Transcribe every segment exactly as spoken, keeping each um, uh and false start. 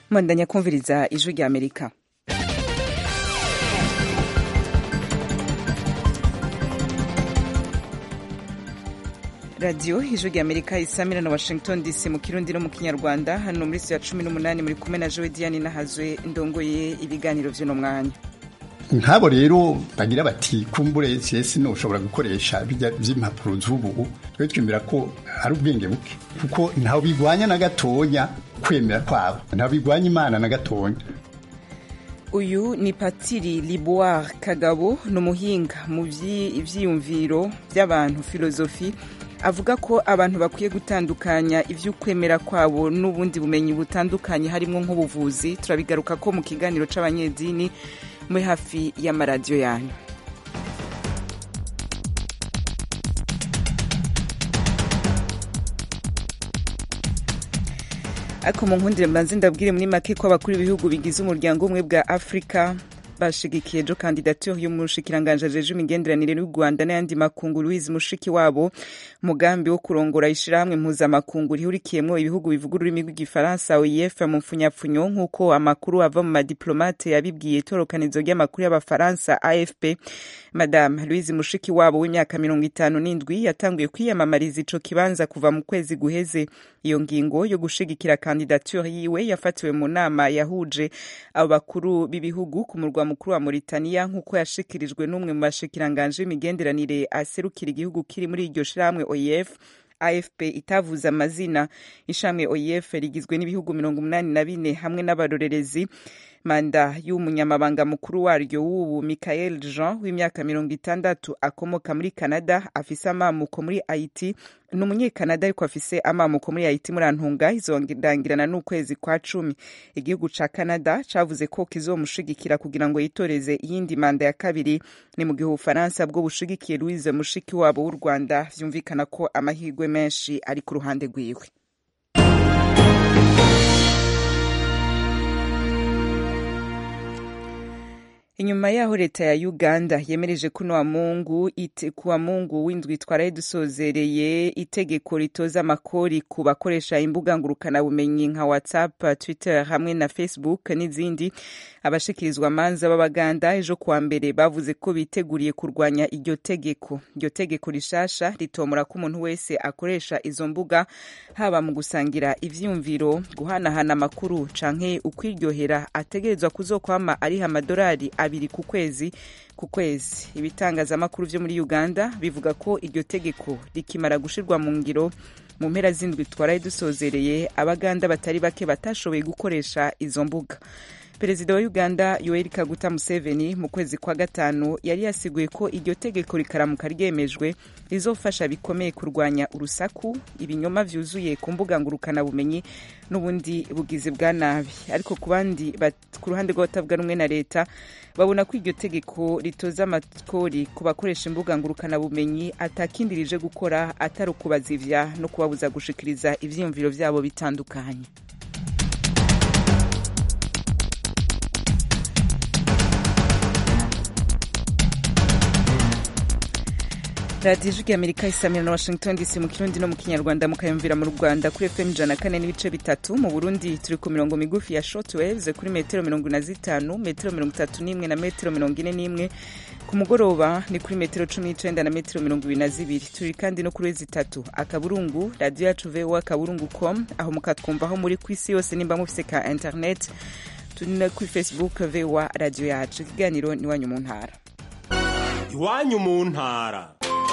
Mwandanya kumviriza ijwi rya Amerika. Radio ijwi rya Amerika isamira na Washington D C mu Kirundi no mu Kinyarwanda. Hano muri ya cumi n'umunani muri kumwe na Joe Diane Nahazwe ndongoye ibiganiro vy'uno mwanya. Nkabo rero bagira bati kumbure cyese no ushobora gukoresha bijya vy'impapuro z'ubu twe twimira ko ari ubwenge buke kuko ntaho bigwanya na gatonya kwemera kwabo ntaho bigwanya Imana na gatonya. Uyu ni Patiri Liboire Kagabo n'umuhinga mu vyiyumviro by'abantu filozofi avuga ko abantu bakwiye gutandukanya ivy'ukwemera kwabo n'ubundi bumenyi butandukanye harimo nk'ubuvuzi. Turabigaruka ko mu kiganiro c'abanyedini muri hafi y'amaradiyo yanyu. Ako mu nkundire mbanze ndabwire muri make ko abakuru b'ibihugu bigize umuryango umwe bwa Afrika bashigikiye jo candidature y'umushikiranganje ajeje imigenderanire n'u Rwanda n'ayandi makungu Louise Mushikiwabo mugambi wo kurongora ishirahamwe mpuzamakungu rihurikiyemwo ibihugu bivuga ururimi rw'igifaransa O I F mu mfunyapfunyo nk'uko amakuru ava mu madiplomate yabibwiye itorokanizo ry'amakuru y'abafaransa A F P. Madame Louise Mushikiwabo w'imyaka mirongo itanu n'indwi yatanguye kwiyamamariza ico kibanza kuva mu kwezi guheze. Iyo ngingo yo gushigikira candidature yiwe yafatiwe mu nama yahuje abo bakuru b'ibihugu ku murwa mukuru wa Mauritania nk'uko yashikirijwe n'umwe mu bashikiranganje b'imigenderanire aserukira igihugu kiri muri iryo shiramwe O I F. A F P itavuza amazina. Ishamwe O I F rigizwe n'ibihugu mirongo umunani na bine hamwe n'abarorerezi. Manda y'umunyamabanga mukuru waryo w'ubu Michael Jean w'imyaka mirongo itandatu akomoka muri Canada afise amamuko muri Haiti n'umunyekanada ariko afise amamuko muri Haiti muri Antunga izongirangirana n'ukwezi kwa cumi. Igihugu ca Canada cavuze ko kizomushigikira kugira ngo yitoreze iyindi manda ya kabiri. Ni mu gihe Ufaransa bwo bushigikiye Louise Mushikiwabo w'u Rwanda vyumvikana ko amahirwe menshi ari ku ruhande rwiwe. Inyuma yaho leta ya Uganda yemereje kuno wa Mungu ite kuwa Mungu windwi twaraye dusozereye itegeko ritoza amakori ku bakoresha imbuga ngurukana bumenyi nka WhatsApp, Twitter hamwe na Facebook n'izindi. Abashikirizwa manza b'Abaganda ejo kuwa mbere bavuze ko biteguriye kurwanya iryo tegeko. Iryo tegeko rishasha ritomora ko umuntu wese akoresha izo mbuga haba mu gusangira ivyumviro, guhanahana amakuru canke ukwiryohera ategerezwa kuzokwama ari amadolari abiri ku kwezi ku kwezi. Ibitangazamakuru vyo muri Uganda bivuga ko iryo tegeko rikimara gushirwa mu ngiro mu mpera zindwi twaraye dusozereye Abaganda batari bake batashoboye gukoresha izo mbuga. Perezida wa Uganda Yoweri Kaguta Museveni mu kwezi kwa gatanu yari yasiguye ko iryo tegeko rikaramuka ryemejwe rizofasha bikomeye kurwanya urusaku, ibinyoma vyuzuye ku mbuga ngurukana bumenyi n'ubundi bugizi bwa nabi. Ariko ku bandi ku ruhande rw'abatavuga rumwe na leta babona ko iryo tegeko ritoza amakori ku bakoresha imbuga ngurukana bumenyi atakindi rije gukora atari ukubazivya no kubabuza gushikiriza ivyiyumviro vyabo bitandukanye. Radio ijwi rya Amerika isamira na Washington D C mu Kirundi no mu Kinyarwanda mukayumvira mu Rwanda kuri F M ijana na kane n'ibice bitatu. Mu Burundi turi ku mirongo migufi ya shortwaves kuri metero mirongo ine na zitanu, metero mirongo itatu n'imwe na metero mirongo ine n'imwe. Ku mugoroba ni kuri metero cumi n'icenda na metero mirongo ibiri na zibiri. Turi kandi no kuri zitatu akaburungu radio yacu V O A kaburungu com aho mukatwumva aho muri kwisi yose nimba mufise ka internet. Turi no kuri Facebook V O A radio yacu. Ikiganiro ni wanyu mu ntara. Iwanyu mu ntara.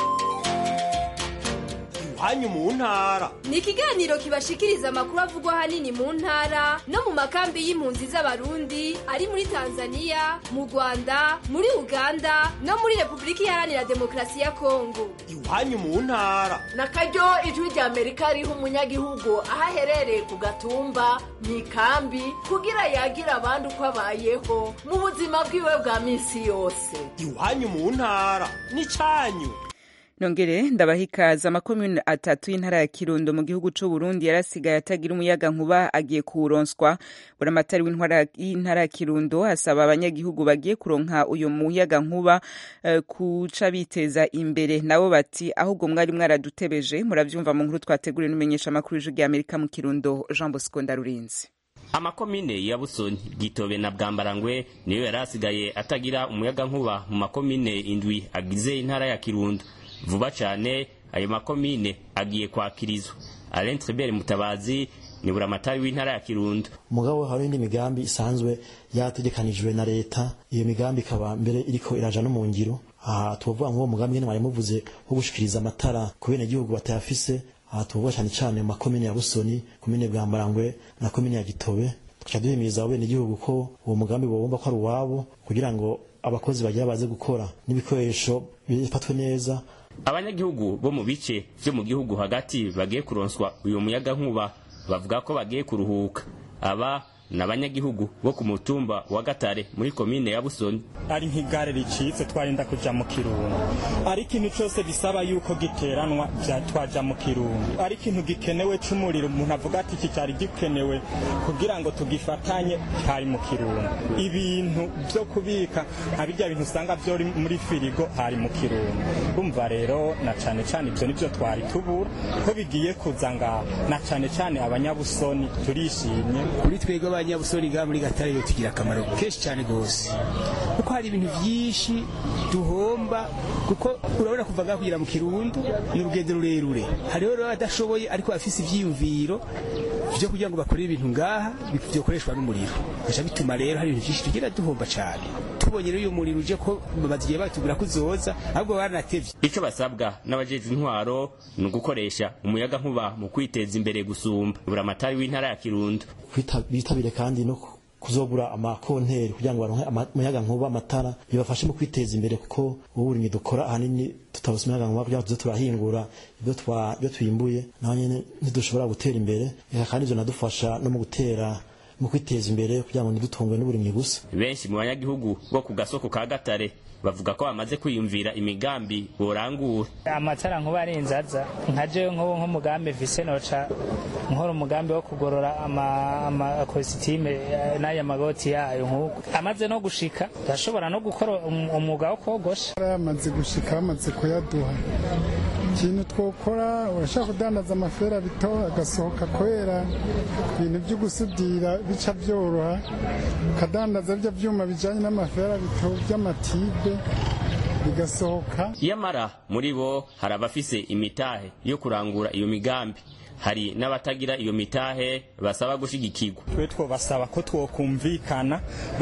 Hanyu mu ntara ni ikiganiro kibashikiriza amakuru avugwa hanini mu ntara no mu makambi y'impunzi z'abarundi ari muri Tanzania, mu Rwanda, muri Uganda no muri Republika Iharanira Demokarasi ya Kongo. Iwanyu mu ntara na karyo ijwi rya Amerika riho umunyagihugu ahaherereye ku gatumba mu ikambi kugira yagira abandi uko abayeho mu buzima bwiwe bwa misi yose. Iwanyu mu ntara ni canyu. Nongere ndabahikaza amakomune atatu y'intara ya Kirundo mu gihugu c'u Burundi yarasigaye atagira umuyaga nkuba agiye kuwuronswa. Buramatari w'intara y'intara ya Kirundo asaba abanyagihugu bagiye kuronka uyo muyaga nkuba uh, kuca biteza imbere. Nabo bati ahubwo mwari mwaradutebeje. Muravyumva mu nkuru twateguriye n'umenyesha makuru y'ijwi rya Amerika mu Kirundo Jean Bosco Ndarurinzi. amakomine ya Busoni, Gitobe na Bwambarangwe niyo yarasigaye atagira umuyaga nkuba mu makomine indwi agize intara ya Kirundo. Vuba cyane ayo makomine agiye kwakirizwa. Alain Tribert Mutabazi ni buramatari w'intara ya Kirundo. Mugabo hari indi migambi isanzwe yategekanijwe na leta, iyo migambi ikaba mbere iriko iraja no mu ngiro. Aha tuvuga ngo umugambi nyene mwamuvuze wo gushikiriza amatara ku bene gihugu batayafise. Aha tuvuga cyane cyane mu makomine ya Busoni, komine Bwambarangwe na komine ya Gitobe. Tuca duhimiriza bene gihugu ko uwo mugambi bobomba ko ari uwabo kugira ngo abakozi bagira baze gukora n'ibikoresho bifatwe neza. Abanyagihugu bo mu bice byo mu gihugu hagati bagiye kuronswa uyu muyaga nkuba bavuga ko bagiye kuruhuka. Aba n'abanyagihugu bo ku mutumba wa Gatare muri komine ya Busoni. Ari nk'igare ricitse twarinda kuja mu Kirundo, ari ikintu cyose bisaba yuko giteranwa bya twaja mu Kirundo, ari ikintu gikenewe c'umuriro umuntu avuga ati iki cyari gikenewe kugira ngo tugifatanye hari mu Kirundo. Ibintu byo kubika abijya bintu usanga byo muri firigo hari mu Kirundo. Umva rero na cane cane ibyo nivyo twari tubura ko bigiye kuzanga na cane cane abanyabusoni turishimye kuri twego abanyabusoni ga muri Gatare yo tugira akamaro kenshi cyane gose kuko hari ibintu byinshi duhomba kuko urabona kuvaga kugira mu Kirundo n'urugendo rurerure hariho rero adashoboye ariko afise ivyiyumviro byo kugira ngo bakore ibintu ngaha bikokoreshwa n'umuriro gasha bituma rero hari ibintu byinshi tugira duhomba cyane tubonye rero uyu muriro uje ko bazigiye batubura kuzoza ahubwo baranatevye. Ico basabwa n'abajeje intwaro ni ugukoresha umuyaga nkuba mu kwiteza imbere gusumba. Buramatari w'intara ya Kirundo bitabire kandi no kuzogura amakonteri kugira ngo baronke umuyaga nkuba amatara bibafashe mu kwiteza imbere kuko uburimye dukora ahanini tutabuse umuyaga nkuba kugira ngo turahingura ibyo twa byo twimbuye naho nyene ntidushobora gutera imbere kandi ivyo nadufasha no mu gutera mu kwiteza imbere kugira ngo ntidutungwe n'uburimye gusa. Benshi mu banyagihugu bo ku gasoko ka Gatare bavuga ko bamaze kwiyumvira imigambi borangura. Amatara nkuba ari inzaza nkaje nko nko mugambi vise noca nkora umugambi wo kugorora ama ama costume n'aya magoti yayo nkuko amaze no gushika ndashobora no gukora umwuga wo kogosha. Amaze gushika amaze kuyaduha ikintu twokora urashaka kudandaza amafera bito agasohoka kwera ibintu byo gusudira bica byoroha kadandaza byo byuma bijanye n'amafera bito by'amatibe bigasohoka. Yamara muri bo hari abafise imitahe yo kurangura iyo migambi, hari n'abatagira iyo mitahe basaba gushigikirwa. Twe two basaba ko twokumvikana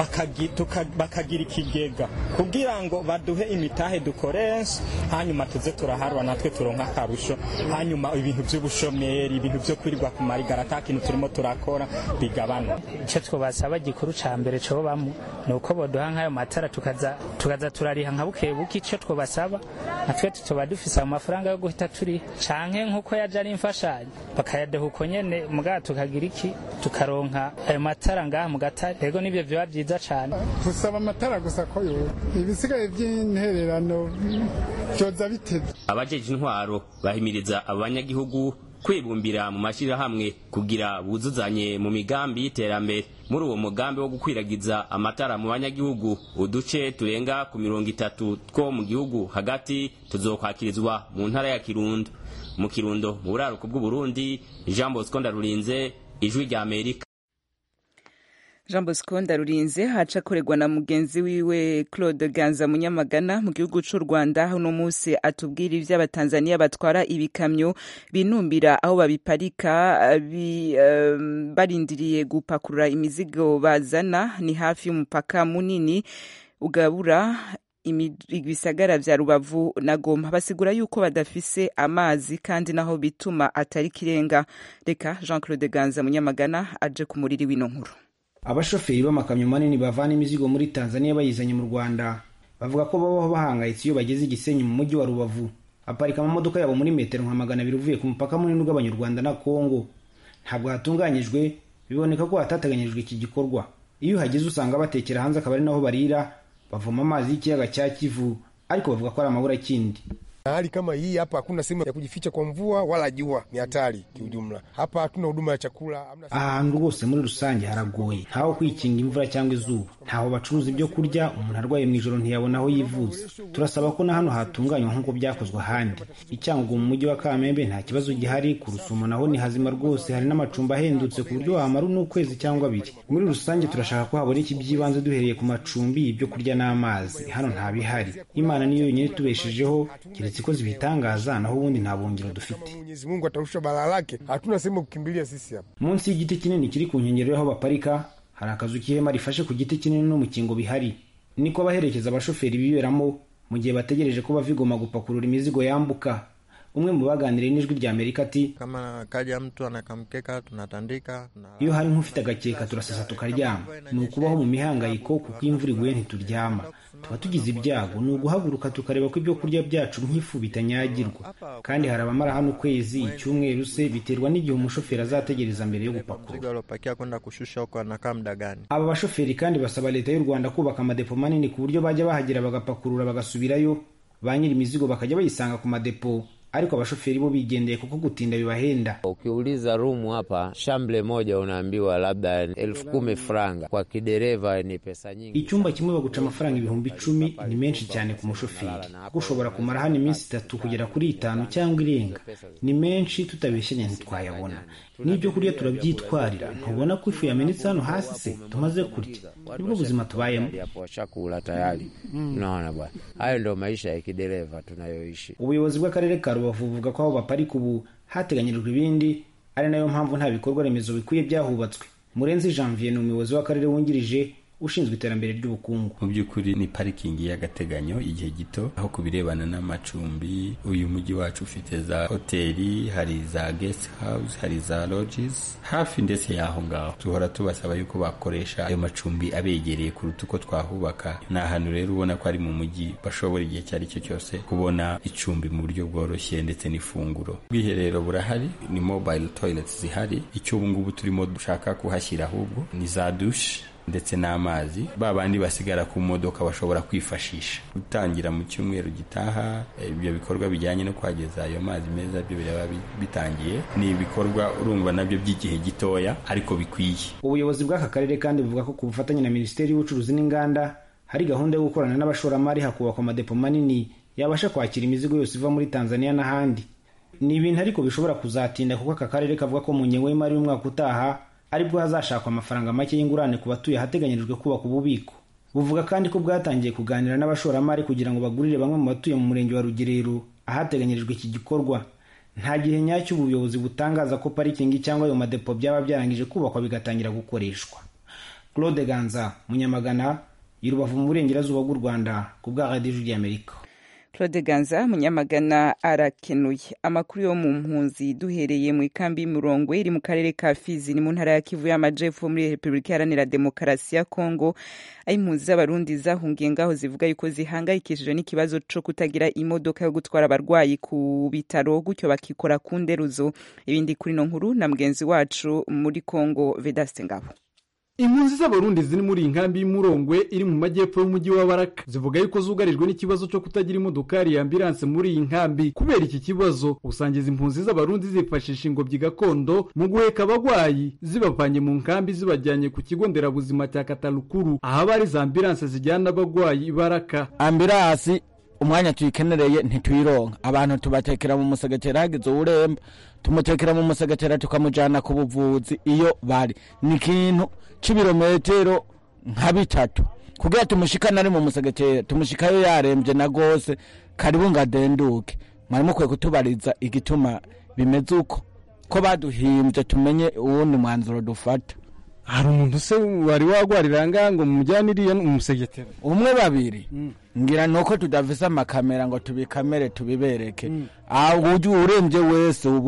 bakagira ikigega kugira ngo baduhe imitahe dukoresha hanyuma tuze turaharwa natwe turonka akarusho hanyuma ibintu by'ubushomeri ibintu byo kwirirwa ku marigara atakintu turimo turakora bigabana. Ico twobasaba gikuru ca mbere cyo bamwe nuko boduha nkayo matara tukaza tukaza turariha nka buke buki. Ico twobasaba natwe tutoba dufise amafaranga yo guhita turi canke nkuko yaje ari imfashanyo bakayadeha uko nyene muga tukagira iki tukaronka ayo matara ngaha mu Gatare. Ego nibyo byo byiza cyane tusaba amatara gusa ko yo ibisigaye by'intererano byoza biteze. Abajeje intwaro bahimiriza abanyagihugu kwibumbira mu mashira hamwe kugira buzuzanye mu migambi y'iterambere. Muri uwo mugambi wo gukwiragiza amatara mu banyagihugu uduce turenga ku mirongo itatu two mu gihugu hagati tuzokwakirizwa mu ntara ya Kirundo. Mu Kirundo mu buraruko bw'u Burundi, Jean Bosco Ndarurinze, Ijwi rya Amerika. Jean Bosco Ndarurinze haca koregwa na mugenzi wiwe Claude Ganza Munyamagana mu gihugu c'u Rwanda. Uno munsi atubwira ivy'abatanzania batwara ibikamyo binumbira aho babiparika bi, um, barindiriye gupakurura imizigo bazana ni hafi y'umupaka munini ugabura ibisagara vya Rubavu na Goma. Basigura yuko badafise amazi kandi naho bituma atari kirenga. Reka Jean Claude Ganza Munyamagana aje ku muriri w'ino nkuru. Abashoferi b'amakamyo manini bavana imizigo muri Tanzania bayizanye mu Rwanda bavuga ko babaho bahangayitse iyo bageze Gisenyi mu mujyi wa Rubavu. Aparika amamodoka yabo muri metero nka magana abiri uvuye ku mupaka munini ugabanya u Rwanda na Kongo. Ntabwo hatunganyijwe, biboneka ko hatateganyijwe iki gikorwa. Iyo hageze usanga batekera hanze akaba ari naho barira, bavoma amazi y'ikiyaga cya Kivu, ariko bavuga ko ari amabura kindi. Hali kama hii hapa hakuna sehemu ya kujificha kwa mvua wala jua, ni hatari kiujumla. Hapa hatuna huduma ya chakula. Ahantu rwose muri rusange haragoye, ntaho kwikinga imvura cyangwa izuba, ntaho bacuruza ibyo kurya, umuntu arwaye mu ijoro ntiyabona aho yivuza. Turasaba ko na hano hatunganywa nk'uko byakozwe ahandi. Icyangugu mu mujyi wa Kamembe nta kibazo gihari, ku Rusumo naho ni hazima rwose, hari n'amacumbi ahendutse ku buryo wamara n'ukwezi cyangwa abiri. Muri rusange turashaka ko haboneka iby'ibanze duhereye ku macumbi, ibyo kurya n'amazi. Hano nta bihari. Imana niyo yonyine tubeshejeho, keretse ko zibitangaza, naho ubundi nta bungiro dufite. Mwenyezi Mungu atarusha balaa lake, hatuna sehemu kukimbilia sisi hapa. Munsi y'igiti kinini kiri ku nkengero y'aho baparika hari akazu k'ihema rifashe ku giti kinini n'umukingo bihari. Niko abaherekeza abashoferi biberamo mu gihe bategereje ko bava i Goma gupakurura imizigo yambuka. Umwe mu baganiriye n'ijwi rya Amerika ati, kama kaja mtu anakamkeka tunatandika. Iyo hari nk'ufite agakeka turasasa tukaryama. Ni ukubaho mu mihangayiko kuko imvura iguye ntituryama. Tuba tugize ibyago, ni uguhaguruka tukareba ko ibyo kurya byacu nk'ifu bitanyagirwa. Kandi hari abamara hano ukwezi, icyumweru se, biterwa n'igihe umushoferi azategereza mbere yo gupakurura. Aba bashoferi kandi basaba leta y'u Rwanda kubaka amadepo manini ku buryo bajya bahagera bagapakurura bagasubirayo, ba nyiri imizigo bakajya bayisanga ku madepo. Ariko abashoferi bo bigendeye kuko gutinda bibahenda. Ukiuliza rumu hapa shamble moja unaambiwa labda elfu kumi franga, kwa kidereva ni pesa nyingi. Icyumba kimwe baguca amafaranga ibihumbi icumi, ni menshi cyane ku mushoferi. Gushobora kumara hano iminsi itatu kugera kuri itanu cyangwa irenga. Ni menshi tutabeshyanye ntitwayabona. N'ibyo kurya turabyitwarira. Ntubona ko ifu yamenetse hano hasi se tumaze kurya. Nibwo buzima tubayemo. Chakula tayari. Unaona bwana. Hayo ndio maisha ya kidereva tunayoishi. Ubuyobozi bw'akarere ka Rubavu buvuga ko aho baparika ubu hateganyirijwe ibindi, ari nayo mpamvu nta bikorwa remezo bikwiye byahubatswe. Murenzi Janvier ni umuyobozi w'akarere wungirije ushinzwe iterambere ry'ubukungu. Mu by'ukuri ni parikingi y'agateganyo igihe gito, aho kubirebana n'amacumbi. Uyu mujyi wacu ufite za hoteli, hari za guest house, hari za lodges hafi ndetse yaho ngaho. Tuhora tubasaba yuko bakoresha ayo macumbi abegereye kuruta uko twahubaka. Ni ahantu rero ubona ko ari mu mujyi bashobora igihe cyari cyo cyose kubona icumbi mu buryo bworoshye ndetse n'ifunguro. Ubwiherero burahari, ni mobile toilets zihari. Icyo ubu ngubu turimo dushaka kuhashyira ahubwo ni za douche ndetse n'amazi babandi basigara ku modoka bashobora kwifashisha. Gutangira mu cyumweru gitaha ibyo bikorwa bijyanye no kwageza ayo mazi meza byo biraba bitangiye. Ni ibikorwa urumva nabyo by'igihe gitoya ariko bikwiye. Ubuyobozi bw'aka karere kandi buvuga ko ku bufatanye na Minisiteri y'Ubucuruzi n'Inganda hari gahunda yo gukorana n'abashoramari hakubakwa amadepo manini yabasha kwakira imizigo yose iva muri Tanzania n'ahandi. Ni ibintu ariko bishobora kuzatinda kuko aka karere kavuga ko mu ngengo y'imari y'umwaka utaha aribwo hazashakwa amafaranga make y'ingurane ku batuye hateganyirijwe kubaka ububiko. Buvuga kandi ko bwatangiye kuganira n'abashoramari kugira ngo bagurire bamwe mu batuye mu murenge wa Rugerero ahateganyirijwe iki gikorwa. Nta gihe nyacyo ubuyobozi butangaza ko parikingi cyangwa ayo madepo byaba byarangije kubakwa bigatangira gukoreshwa. Claude Ganza, Munyamagana, Rubavu mu burengerazuba bw'u Rwanda, ku bwa Radio y'Amerika. Claude Ganza Munyamagana arakenuye. Amakuru yo mu mpunzi duhereye mu ikambi y'Umurongwe iri mu karere ka Fizi ni mu ntara ya Kivu y'Amajepfo muri Repubulika Iharanira Demokarasi ya Kongo. Aho impunzi z'abarundi zahungiye ngaho zivuga yuko zihangayikishije n'ikibazo cyo kutagira imodoka yo gutwara abarwayi ku bitaro, gutyo bakikora ku nderuzo. Ibindi kuri no nkuru na mugenzi wacu muri Kongo Vedaste Ngabo. Impunzi z'abarundi ziri muri inkambi y'Umurongwe iri mu majyepfo y'umujyi wa Baraka zivuga yuko zugarijwe n'ikibazo cyo kutagira imodokari ya ambulance muri iyi nkambi. Kubera iki kibazo usangiza impunzi z'abarundi zifashisha ingobyi gakondo mu guheka abagwayi zibavanye mu nkambi zibajyanye ku kigo nderabuzima cya Katalukuru aho bari za ambulance zijyana abagwayi Baraka. Ambulance umwanya tuyikenereye ntituyironka, abantu tubatekera mu musegetera hagize uremba tumutekera mu musegetera tukamujana ku buvuzi iyo bari ni kintu cibirometero nka bitatu kugira tumushikana ari mu musegetera tumushikayo yarembye na gose karibu ngadenduke. Mwari mukwiye kutubariza igituma bimeze uko ko baduhimbye tumenye uwundi mwanzuro dufata. Hari umuntu se wari wagwarira ngango mujyaniriye mu musegetera umwe babiri mm. ngira nuko tudavisa amakamera ngo tubikamere tubibereke mm. aho uje urembye wese ubu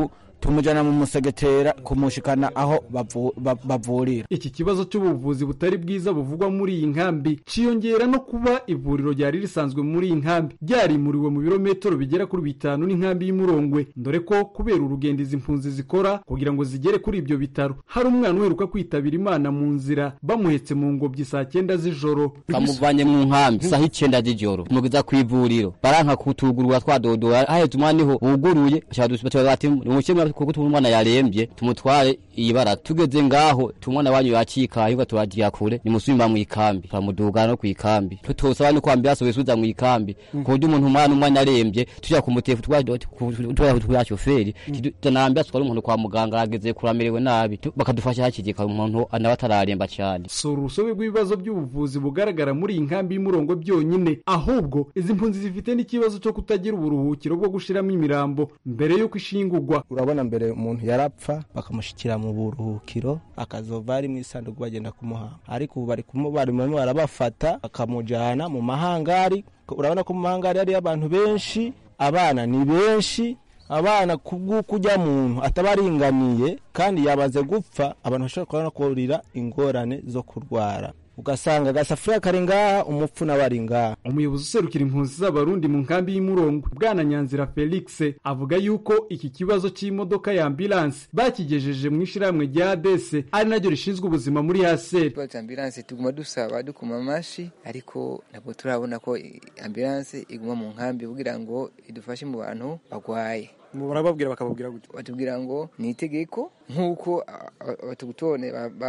tumujana mu musegetera kumushikana aho bavurira. Iki kibazo cy'ubuvuzi butari bwiza buvugwa muri iyi nkambi ciyongera no kuba ivuriro ryari risanzwe muri iyi nkambi ryarimuriwe mu birometero bigera kuri bitanu n'inkambi y'Umurongwe, ndore ko kubera urugendo izi mpunzi zikora kugira ngo zigere kuri ibyo bitaro hari umwana uheruka kwitabira Imana mu nzira bamuhetse mu ngobyi saa cyenda z'ijoro, kamuvanye mu nkambi saa icyenda z'ijoro mugeza ku ivuriro baranka kutugurura twadodora ahetse umwana niho uguruye cyadusubira bati umukemura kuko tumwana yarembye tumutware ibara tugeze ngaho tumwana wanyu yakika yuko turagiye kure ni musubimba mu ikambi turamuduga no ku ikambi tutosaba no kwambira sobesuza mu ikambi kundi umuntu umwana umwana arembye tujya kumutefu twajya twa shoferi tunambya twari umuntu kwa muganga ageze kuramerewe nabi bakadufasha hakigika umuntu anabatararemba cyane. So urusobe rw'ibibazo by'ubuvuzi bugaragara muri iyi nkambi y'Umurongo byonyine, ahubwo izi mpunzi zifite n'ikibazo cyo kutagira uburuhukiro bwo gushiramo imirambo mbere yo kwishingurwa. Urabona mbere umuntu yarapfa bakamushikira mu buruhukiro akazova ari mu isanduku bagenda kumuhamba, ariko ubu bari kumubarimo barabafata bakamujana mu mahangari. Urabona ko mu mahangari ari abantu benshi, abana ni benshi, abana kubw'ukujya muntu atabaringaniye kandi yabaze gupfa abantu bashobora kurira ingorane zo kurwara, ugasanga gasafuriya karenga umupfu n'abaringa. Umuyobozi userukira impunzi z'abarundi mu nkambi y'Umurongo Bwana Nyanzira Felix avuga yuko iki kibazo cy'imodoka ya ambulance bakigejeje mu ishiramwe rya A D S ari naryo rishinzwe ubuzima muri Haseri. Kwa ambulance tuguma dusaba dukuma mashi, ariko nabo turabona ko ambulance iguma mu nkambi kugira ngo idufashe mu bantu bagwaye. Murababwira bakababwira gute? Batubwira ngo ni itegeko nkuko batugutone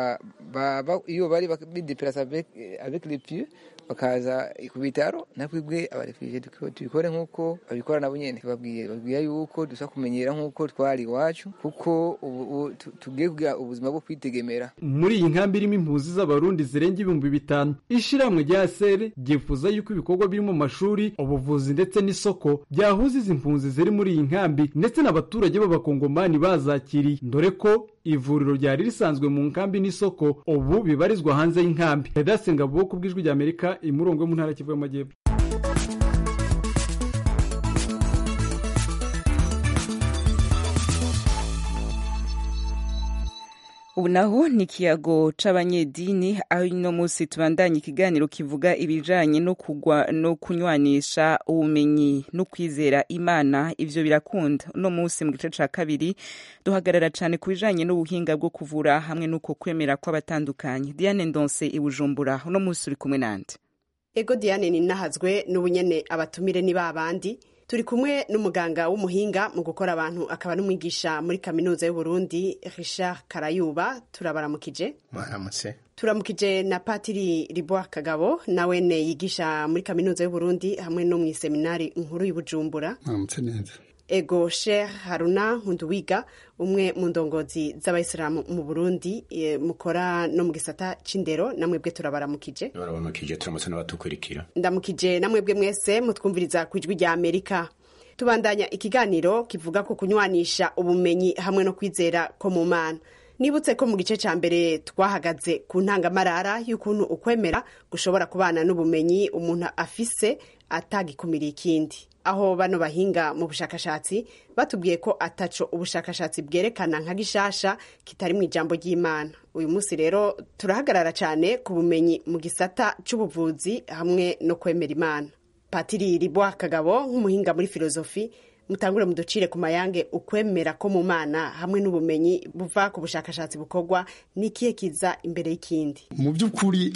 baba iyo bari bideplace avec avec les pieds bakaza ku bitaro nakwibwe abarefije tubikore nkuko babikora nabo nyene. Babwiye babwiye yuko dusa kumenyera nkuko twari iwacu kuko tugiye kugira ubuzima bwo kwitegemera. Muri iyi nkambi irimo impunzi z'abarundi zirenga ibihumbi bitanu, ishiramwe rya Haseri ryifuza yuko ibikorwa birimo amashuri, ubuvuzi ndetse n'isoko byahuza izi mpunzi ziri muri iyi nkambi ndetse n'abaturage b'abakongomani bazakiriye, ndore ko ivuriro ryari risanzwe mu nkambi n'isoko ubu bibarizwa hanze y'inkambi. Edasenga bo kubwijwe rya Amerika Imurongo mu ntara Kivu y'Amajyepfo. Ubu naho ni kiyago c'abanyedini aho ino musi tubandanye ikiganiro kivuga ibijanye no kugwa no kunywanisha ubumenyi no kwizera Imana. Ivyo birakunda uno musi mu gice ca kabiri duhagarara cane ku bijanye n'ubuhinga bwo kuvura hamwe nuko kwemera kw'abatandukanye. Diane Ndonse i Bujumbura uno musi uri kumwe nande? Ego Diane ni nahazwe n'ubunyene abatumire ni babandi. Turi kumwe n'umuganga w'umuhinga mu gukora abantu akaba n'umwigisha muri kaminuza y'u Burundi Richard Karayuba. Turabaramukije. Baramutse. Turamukije na Patiri Riboa Kagabo nawe ne yigisha muri kaminuza y'u Burundi hamwe no mu seminari nkuru y'Ubujumbura. Baramutse neza. Ego Sheikh Haruna Nkunduwiga umwe mu ndongozi z'abayisilamu mu Burundi e, mukora no mu gisata c'indero namwe bwe turabaramukije. Turabaramukije turamutse n'abatukurikira. Ndamukije namwe bwe mwese mutwumviriza kwijwi rya Amerika. Tubandanya ikiganiro kivuga ko kunywanisha ubumenyi hamwe no kwizera ko mu Mana. Nibutse ko mu gice ca mbere twahagaze ku ntangamarara y'ukuntu ukwemera gushobora kubana n'ubumenyi umuntu afise atagikumira ikindi. Aho bano bahinga mu bushakashatsi batubwiye ko ataco ubushakashatsi bwerekana nka gishasha kitari mu ijambo ry'Imana. Uyu munsi rero turahagarara cyane ku bumenyi mu gisata c'ubuvuzi hamwe no kwemera Imana. Patiri Riboa Kagabo nk'umuhinga muri filozofi mutangure muducire ku mayange ukwemera ko mu Mana hamwe n'ubumenyi buva ku bushakashatsi bukorwa nikiye kiza imbere y'ikindi. Mu by'ukuri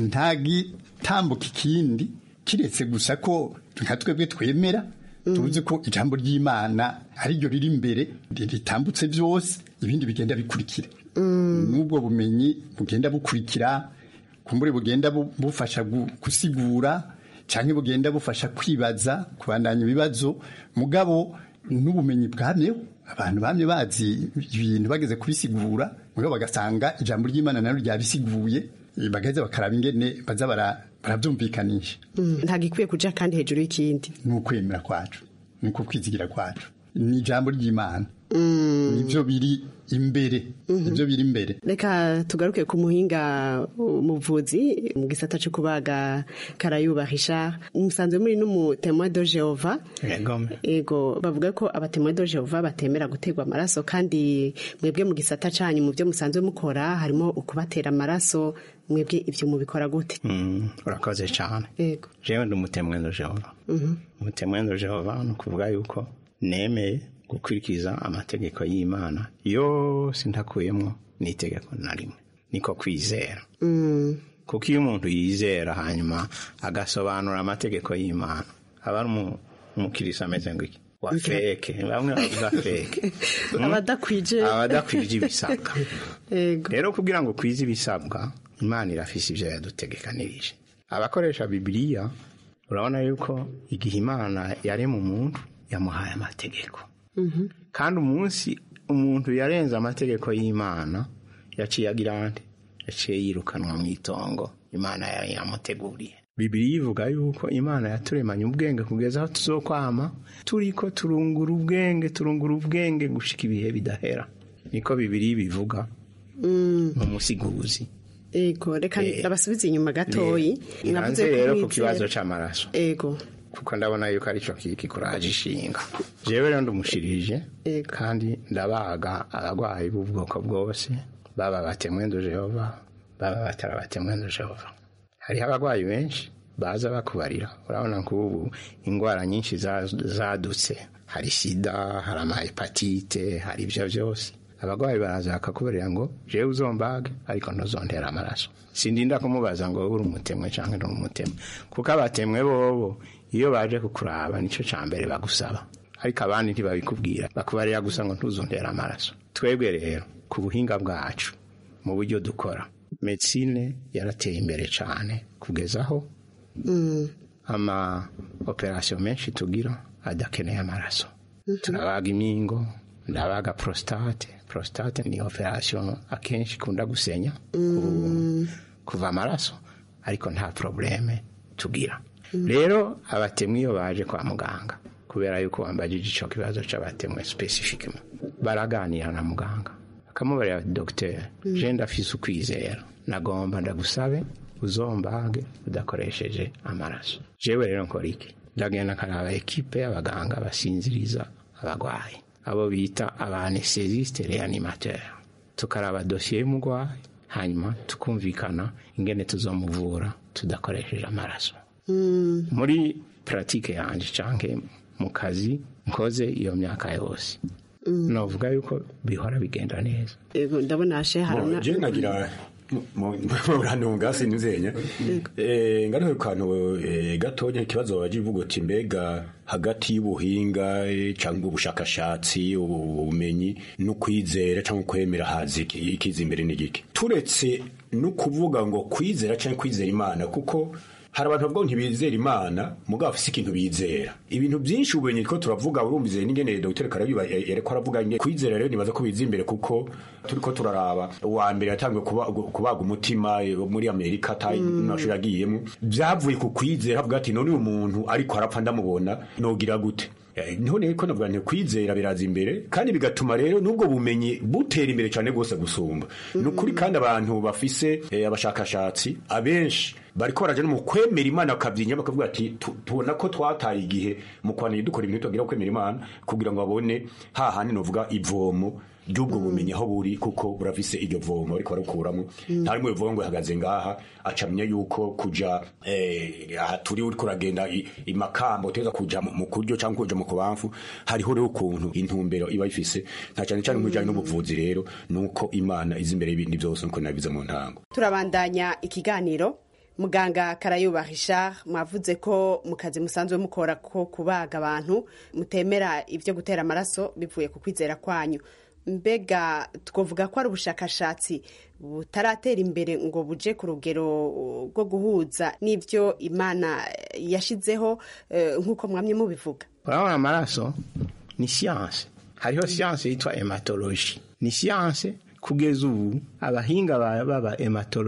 ntagi tambuka ikindi kiretse gusa ko nka twebwe twemera tuzi ko ijambo ry'Imana ari ryo riri imbere ritambutse byose ibindi bigenda bikurikira. N'ubwo bumenyi bugenda bukurikira kumbure bugenda bufasha gusigura canke bugenda bufasha kwibaza kubandanya ibibazo, mugabo n'ubumenyi bwamyeho abantu bamye bazi ibintu bageze kubisigura mugabo bagasanga ijambo ry'Imana naro ryabisiguye bageze bakaraba ingene baza barabyumvikanisha. Nta gikwiye kuja kandi hejuru y'ikindi. Nukwemera kwacu nuko kwizigira kwacu ni ijambo ry'Imana nivyo biri imbere nivyo biri imbere. Reka tugaruke ku muhinga umuvuzi mu gisata cyo kubaga Karayuba Richard, musanzwe muri n'umu témoin de Jehova. Ego bavuga ko aba témoin de Jehova batemera gutegwa amaraso, kandi mwebwe mu gisata canyu mu byo musanzwe mukora harimo ukubatera amaraso, mwebwe ivyo mubikora gute? Mm, urakoze cyane. Ego jewe ndi umutemwe de Jehova. Mhm. Umutemwe de Jehova no kuvuga yuko nemeye gukurikiza amategeko y'Imana yose ntakuyemo n'itegeko na rimwe, niko kwizera. Mm. Kuko iyo umuntu yizera hanyuma agasobanura amategeko y'Imana aba ari umukirisa ameze ngiki wa feke, bamwe bavuga feke abadakwije abadakwije ibisabwa. Ego rero kugira ngo kwize ibisabwa Imana irafise ivyo yadutegekanirije. Abakoresha Bibiliya urabona yuko igihe Imana yarema umuntu yamuhaye amategeko. Mhm. Kandi umunsi umuntu yarenza amategeko y'Imana yaciye agira nde, yaciye yirukanwa mu itongo Imana yari yamuteguriye. Bibiliya ivuga yuko Imana yaturemanye ubwenge kugeza aho tuzokwama turiko turungura ubwenge turungura ubwenge gushika ibihe bidahera. Niko Bibiliya bivuga. Mm. Mu musiguzi. Ego reka ndabasubiza inyuma gatoyi. Navuze rero ku kibazo c'amaraso. Ego kuko ndabona yuko ari cyo kikuraje ishinga. Jewe rero ndumushirije kandi ndabaga abagwayi b'ubwoko bwose, baba batemwe de Jehova, baba batara batemwe de Jehova. Hari abagwayi benshi baza bakubarira, urabona ko ubu ingwara nyinshi zadutse, hari sida, hari ama hepatite, hari ibyo byose. Abagwayi baraza bakakubarira ngo jewe uzombage ariko ntuzontera amaraso. Sindinda kumubaza ngo uri umutemwe canke uri umutemwe, kuko abatemwe bobo iyo baje kukuraba nico cambere bagusaba, ariko abandi ntibabikubwira, bakubarira gusa ngo ntuzontera amaraso. Twebwe rero ku buhinga bwacu mu buryo dukora, medicine yarateye imbere cyane kugezaho mm. ama operation menshi tugira adakeneye amaraso. Mm-hmm. Turabaga imingo, ndabaga prostate. Prostate ni operation akenshi kunda gusenya mm. kuva amaraso, ariko nta probleme tugira. Mm. Rero abatemwe iyo baje kwa muganga, kubera yuko wambajije ico kibazo c'abatemwe specifically, baraganira na muganga akamubarira docteur, mm. je ndafise ukwizera, nagomba ndagusabe uzombage udakoresheje amaraso. Jewe rero nkora iki? Ndagenda karaba equipe y'abaganga basinziriza abagwayi, abo bita abanesthésiiste réanimateur, tukaraba dossier y'umugwayi hanyuma tukumvikana ingene tuzomuvura tudakoresheje amaraso. Mm. Muri pratique yanje canke mu kazi nkoze iyo myaka yose, mm. novuga yuko bihora bigenda neza. Ego ndabona ashe haruna je nagira mu ranunga sinuzenya eh ngaro kantu gatonya ikibazo bajivuga ati mbega hagati y'ubuhinga cyangwa ubushakashatsi ubumenyi no kwizera cyangwa kwemera hazi ikiza imbere n'igiki, turetse no kuvuga ngo kwizera cyangwa kwizera Imana, kuko hari abantu bavuga ntibizera Imana mugabo afise ikintu bizera. Ibintu byinshi ubumenyi ko turavuga urumvize n'ingene Dr Karayuba yareko aravuga ingene kwizera rero nibaza ko biza imbere, kuko turiko turaraba uwa mbere yatangwe kubaga umutima muri Amerika tayi mm. nashira agiyemo byavuye ku kwizera, avuga ati none umuntu ariko arapfa ndamubona nogira gute. None ko navuga nti kwizera biraza imbere kandi bigatuma rero nubwo bumenyi butera imbere cyane gose gusumba. Mm. Nukuri kandi abantu bafise eh, abashakashatsi abenshi bariko baraje no mu kwemera Imana bakavyinya bakavuga ati tubona ko twataye igihe mu kwanira dukora ibintu tugira kwemera Imana kugira ngo babone ha handi novuga ivomo ry'ubwo bumenyi aho buri, kuko burafise iryo vomo ariko barakuramo. Ntari mu ivomo ngo hagaze ngaha acamye yuko kuja eh aha turi uri kuragenda imakambo teza kuja mu kuryo cyangwa kuja mu kubamfu, hariho rero ukuntu intumbero iba ifise nta cyane cyane mu bijanye n'ubuvuzi. Rero nuko Imana izi imbere y'ibindi byose nuko nabiza mu ntango. Turabandanya ikiganiro. Muganga Karayuba Richard, mwavuze ko mukazi musanzwe mukora ko kubaga abantu mutemera ivyo gutera amaraso bivuye ku kwizera kwanyu. Mbega twovuga ko ari ubushakashatsi butaratera imbere ngo buje ku rugero rwo guhuza n'ivyo Imana yashizeho nk'uko mwamye mubivuga? Urabona amaraso ni science, hariho science yitwa hematology, ni science kugeza ubu abahinga baba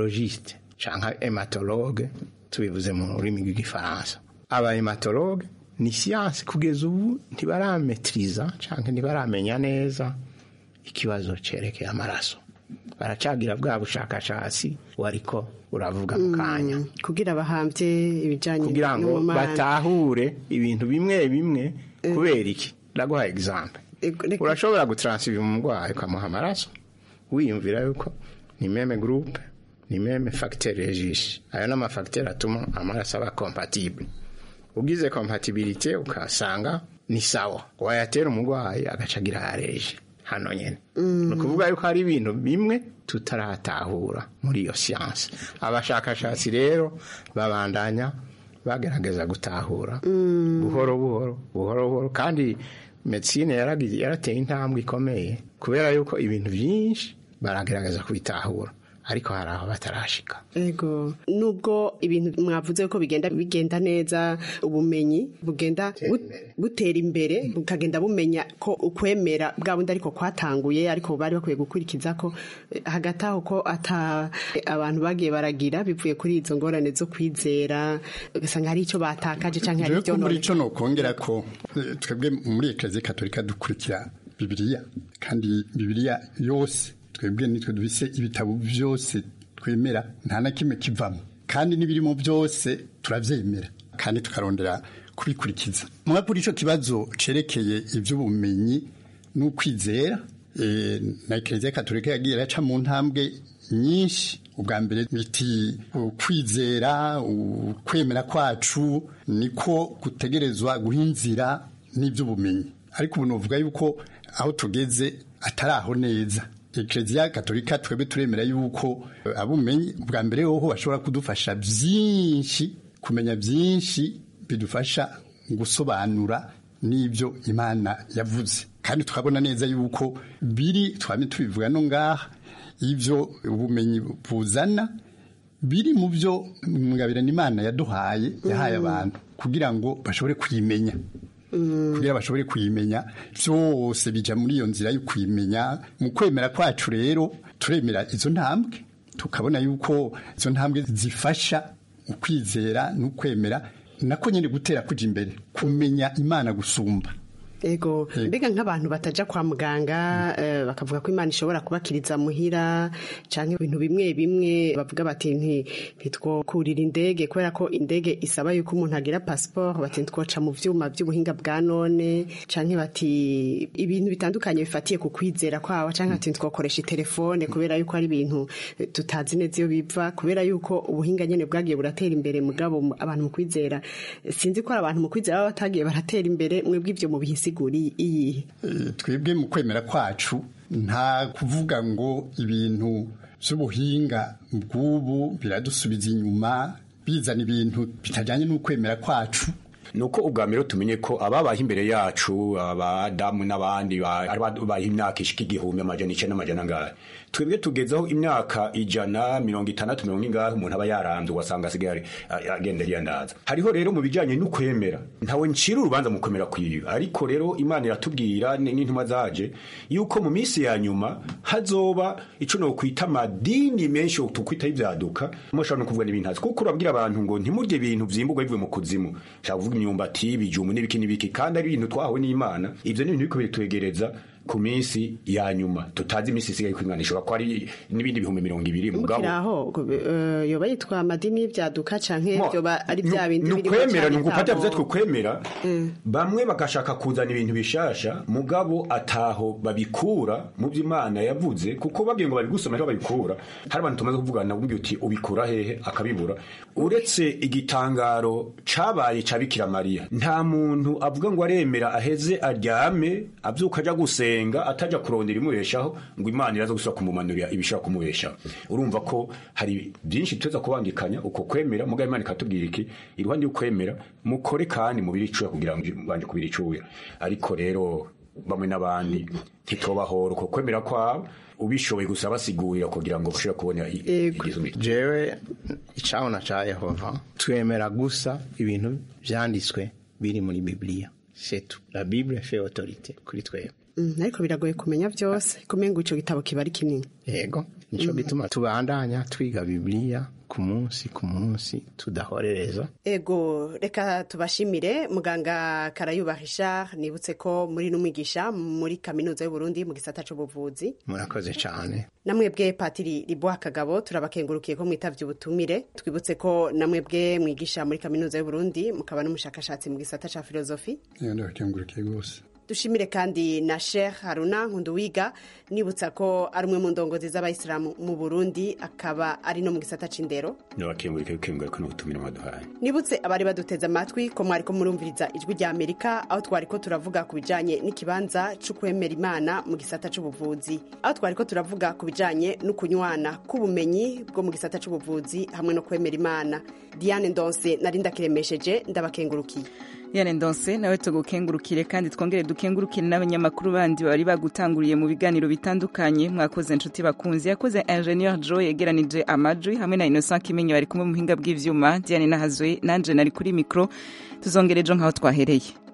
hematologiste canke hematologue tubivuze mu rurimi rw'igifaransa. Aba hematologue ni siyanse kugeza ubu ntibarametiriza cyangwa ntibaramenya neza ikibazo cerekeye amaraso baracagira bwa bushakashatsi wariko uravuga mu kanya kugira bahambye ibijanye kugira ngo batahure ibintu bimwe bimwe kubera iki ndaguha example urashobora gutransifa umurwayi ukamuha amaraso wiyumvira yuko ni meme groupe ni meme facteur registre ayo nama facteur atuma amaraso aba compatible ugize compatibilité ukasanga ni sawa wayatera umurwayi agacagira areje hano nyene no kuvuga yuko hari ibintu bimwe tutaratahura muri iyo science abashakashatsi rero babandanya bagerageza gutahura buhoro buhoro buhoro buhoro kandi medicine yaragiye yarateye intambwe ikomeye kubera yuko ibintu byinshi baragerageza kubitahura ariko hari aho batarashika. Ego nubwo ibintu mwavuze ko bigenda bigenda neza ubumenyi bugenda butera imbere bukagenda bumenya ko ukwemera bwa bundi ariko kwatanguye ariko bari bakwiye gukurikiza ko hagati aho ko ata abantu bagiye baragira bivuye kuri izo ngorane zo kwizera ugasanga hari icyo batakaje canke hari icyo muri ico no kongera ko twebwe muri Eklezia Katolika dukurikira Bibiliya kandi Bibiliya yose twebwe nitwe dufise ibitabo byose twemera nta na kimwe kivamo kandi n'ibirimo byose turavyemera kandi tukarondera kubikurikiza muri ico kibazo cerekeye ivy'ubumenyi n'ukwizera e, na Eklezia Katolika yagiye raca mu ntambwe nyinshi ubwa mbere biti kwizera ukwemera kwacu niko gutegerezwa guhinzira n'ivy'ubumenyi ariko ubu novuga yuko aho tugeze ataraho neza Eklezia Katolika twebwe turemera yuko abumenyi bwa mbere hoho bashobora kudufasha byinshi kumenya byinshi bidufasha gusobanura n'ibyo Imana yavuze kandi tukabona neza yuko biri twame tubivuga no ngaha ivyo ubumenyi buzana biri mu byo mugabirana Imana yaduhaye yahaye abantu kugira ngo bashobore kuyimenya kugira bashobore kuyimenya byose bija muri iyo nzira yo kuyimenya mu kwemera kwacu rero turemera izo ntambwe tukabona yuko izo ntambwe zifasha ukwizera n'ukwemera nako nyene gutera kuja imbere kumenya Imana gusumba. Ego mbega nk'abantu bataja kwa muganga uh, bakavuga ko Imana ishobora kubakiriza muhira canke ibintu bimwe bimwe bavuga bati ntitwokurira indege kubera ko indege isaba yuko umuntu agira passport bati ntitwoca mu vyuma by'ubuhinga bwa none canke bati ibintu bitandukanye bifatiye ku kwizera kwawe canke ati ntitwokoresha telefone kubera yuko ari ibintu tutazi neza iyo biva kubera yuko ubuhinga nyene bwagiye buratera imbere mugabo abantu mu kwizera sinzi ko abantu mu kwizera batagiye baratera imbere mwebwe ivyo mu bihisi iyi twebwe mu kwemera kwacu nta kuvuga ngo ibintu by'ubuhinga bw'ubu biradusubiza inyuma bizana ibintu bitajyanye n'ukwemera kwacu nuko ubwa mbere tumenye ko ababaye imbere yacu abadamu n'abandi babaye imyaka ishika igihumbi amajana icenda n'amajana ngahe twebwe tugezeho imyaka ijana mirongo itandatu mirongo ingahe umuntu aba yaranze ugasanga asigaye agenda yandaza hariho rero mu bijanye n'ukwemera ntawe ncira urubanza mu kwemera kwiwe ariko rero Imana iratubwira n'intumwa zaje yuko mu minsi ya nyuma hazoba ico no kwita amadini menshi tukwita ivyaduka mushobora no kuvuga n'ibintu kuko urabwira abantu ngo ntimurye ibintu vyimburwa bivuye mu kuzimu shavuga imyumbati ibijumu n'ibiki n'ibiki kandi ari ibintu twahawe n'Imana ivyo ni ibintu biko bitwegereza ku minsi ya nyuma tutazi imisi isigaye kw'Imana ishobora ko ari n'ibindi bihumbi mirongo ibiri mugabo aho uh, yoba yitwa amadini y'ivyaduka canke yoba ari bya bindi biri kwemera ni gufata byo twokwemera mm. bamwe bagashaka kuzana ibintu bishasha mugabo ataho babikura mu by'Imana yavuze kuko babwiye ngo babigusoma rero babikura hari abantu tumaze kuvugana nabwo uti ubikura hehe akabibura uretse igitangaro cabaye ca Bikira Maria nta muntu avuga ngo aremera aheze aryame avyuka aja guse ataja kurondera imubeshaho ngo Imana iraza gusubira kumumanurira ibishaka kumubesha urumva ko hari byinshi tuza kubangikanya uko kwemera mugabe Imana ikatubwira iki iruhande y'ukwemera mukore kandi mubiri icuya kugira ngo banje kubiri icuya ariko rero bamwe n'abandi ntitobahora uko kwemera kwabo ubishoboye gusa basigurira kugira ngo ushobore kubona igizumi jewe icabona ca Yehova twemera gusa ibintu vyanditswe biri muri Bibiliya c'est tout la Bible fait autorité kuri twebwe mm, ariko biragoye kumenya byose kumenya ngo ico gitabo kiba ari kinini yego nico mm. gituma tubandanya twiga Bibiliya ku munsi ku munsi tudahorereza. Ego reka tubashimire muganga Karayuba Richard, nibutse ko muri n'umwigisha muri kaminuza y'u Burundi mu gisata c'ubuvuzi. Murakoze cyane. Namwebwe Patiri Libwa Kagabo turabakengurukiye ko mwitavye ubutumire. Twibutse ko namwebwe mwigisha muri kaminuza y'u Burundi mukaba n'umushakashatsi mu gisata ca filozofi. Ndabakengurukiye gose. Dushimire kandi na Sheikh Haruna Nkunduwiga, nibutsa ko ari umwe mu ndongozi z'abayisilamu mu Burundi akaba ari no mu gisata c'indero. Nabakengurike kengura ko n'ubutumire mwaduhaye. Nibutse abari baduteze amatwi ko mwari ko murumviriza ijwi rya Amerika, aho twari ko turavuga ku bijanye n'ikibanza c'ukwemera Imana mu gisata c'ubuvuzi, aho twari ko turavuga ku bijanye n'ukunywana k'ubumenyi bwo mu gisata c'ubuvuzi hamwe no kwemera Imana. Diane Ndonse nari ndakiremesheje, ndabakengurukiye. Diane Ndonse nawe tugukengurukire kandi twongere dukengurukire n'abanyamakuru bandi bari bagutanguriye mu biganiro bitandukanye. Mwakoze inshuti bakunzi, yakoze Engineer Joe yegeranije amajwi hamwe na Innocent Kimenyi bari kumwe mu buhinga bw'ivyuma. Diane Nahazwe nanje nari kuri micro, tuzongerejo nkaho twahereye.